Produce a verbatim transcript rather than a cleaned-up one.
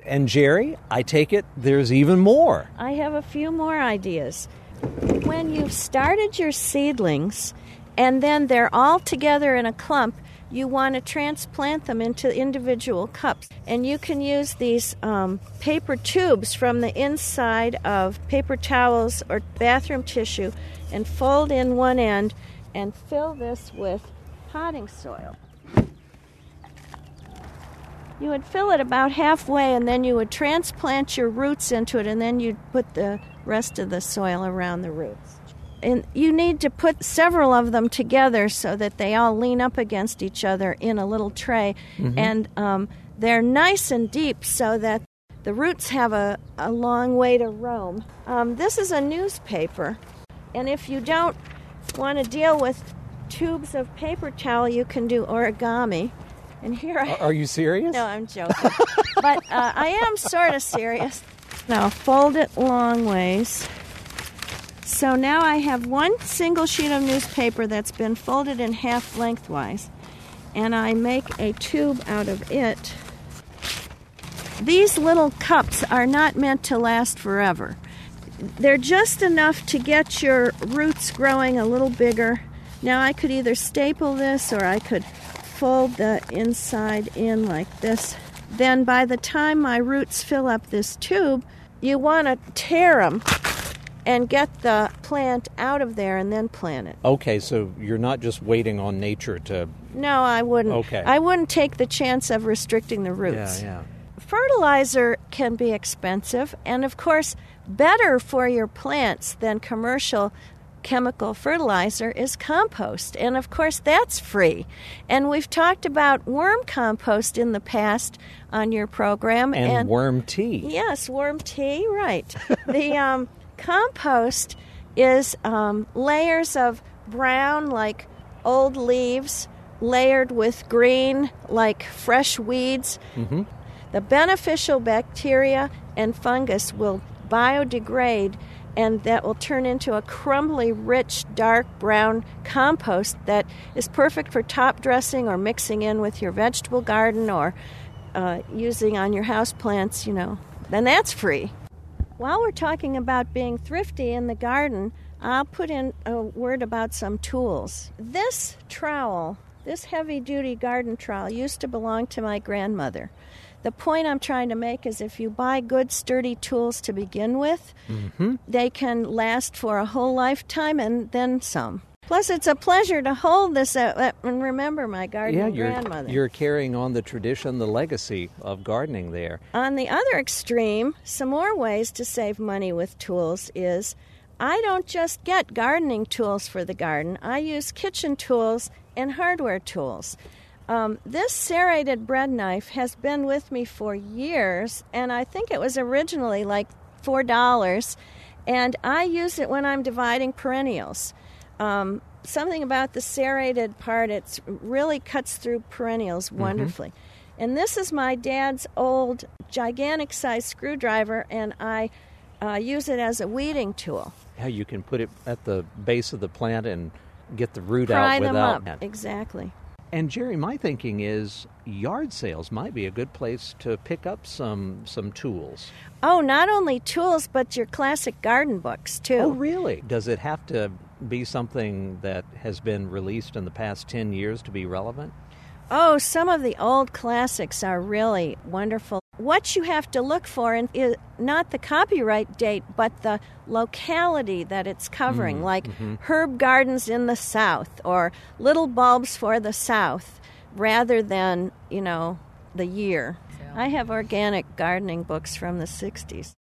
And Jerry, I take it there's even more. I have a few more ideas. When you've started your seedlings and then they're all together in a clump, you want to transplant them into individual cups. And you can use these um, paper tubes from the inside of paper towels or bathroom tissue and fold in one end and fill this with potting soil. You would fill it about halfway, and then you would transplant your roots into it, and then you'd put the rest of the soil around the roots. And you need to put several of them together so that they all lean up against each other in a little tray. Mm-hmm. And um, they're nice and deep so that the roots have a, a long way to roam. Um, this is a newspaper, and if you don't want to deal with tubes of paper towel, you can do origami. And here I... Are you serious? No, I'm joking. But uh, I am sort of serious. Now, fold it long ways. So now I have one single sheet of newspaper that's been folded in half lengthwise, and I make a tube out of it. These little cups are not meant to last forever. They're just enough to get your roots growing a little bigger. Now I could either staple this or I could fold the inside in like this. Then by the time my roots fill up this tube, you want to tear them and get the plant out of there and then plant it. Okay, so you're not just waiting on nature to... No, I wouldn't. Okay. I wouldn't take the chance of restricting the roots. Yeah, yeah. Fertilizer can be expensive, and of course, better for your plants than commercial chemical fertilizer is compost. And of course, that's free. And we've talked about worm compost in the past on your program. And, and worm tea. Yes, worm tea, right. the um, compost is um, layers of brown, like old leaves, layered with green, like fresh weeds. Mm-hmm. The beneficial bacteria and fungus will biodegrade, and that will turn into a crumbly, rich, dark brown compost that is perfect for top dressing or mixing in with your vegetable garden or uh, using on your house plants, you know. Then that's free. While we're talking about being thrifty in the garden, I'll put in a word about some tools. This trowel, this heavy-duty garden trowel, used to belong to my grandmother. The point I'm trying to make is if you buy good, sturdy tools to begin with, mm-hmm. they can last for a whole lifetime and then some. Plus, it's a pleasure to hold this uh, and remember my gardening yeah, you're, grandmother. You're carrying on the tradition, the legacy of gardening there. On the other extreme, some more ways to save money with tools is I don't just get gardening tools for the garden. I use kitchen tools and hardware tools. Um, this serrated bread knife has been with me for years, and I think it was originally like four dollars, and I use it when I'm dividing perennials. Um, something about the serrated part, it really cuts through perennials wonderfully. Mm-hmm. And this is my dad's old gigantic-sized screwdriver, and I uh, use it as a weeding tool. How you can put it at the base of the plant and get the root Pry out them without... up. Exactly. And, Jerry, my thinking is yard sales might be a good place to pick up some some tools. Oh, not only tools, but your classic garden books, too. Oh, really? Does it have to be something that has been released in the past ten years to be relevant? Oh, some of the old classics are really wonderful. What you have to look for is not the copyright date, but the locality that it's covering, mm, like mm-hmm. herb gardens in the South or little bulbs for the South, rather than, you know, the year. I have organic gardening books from the sixties.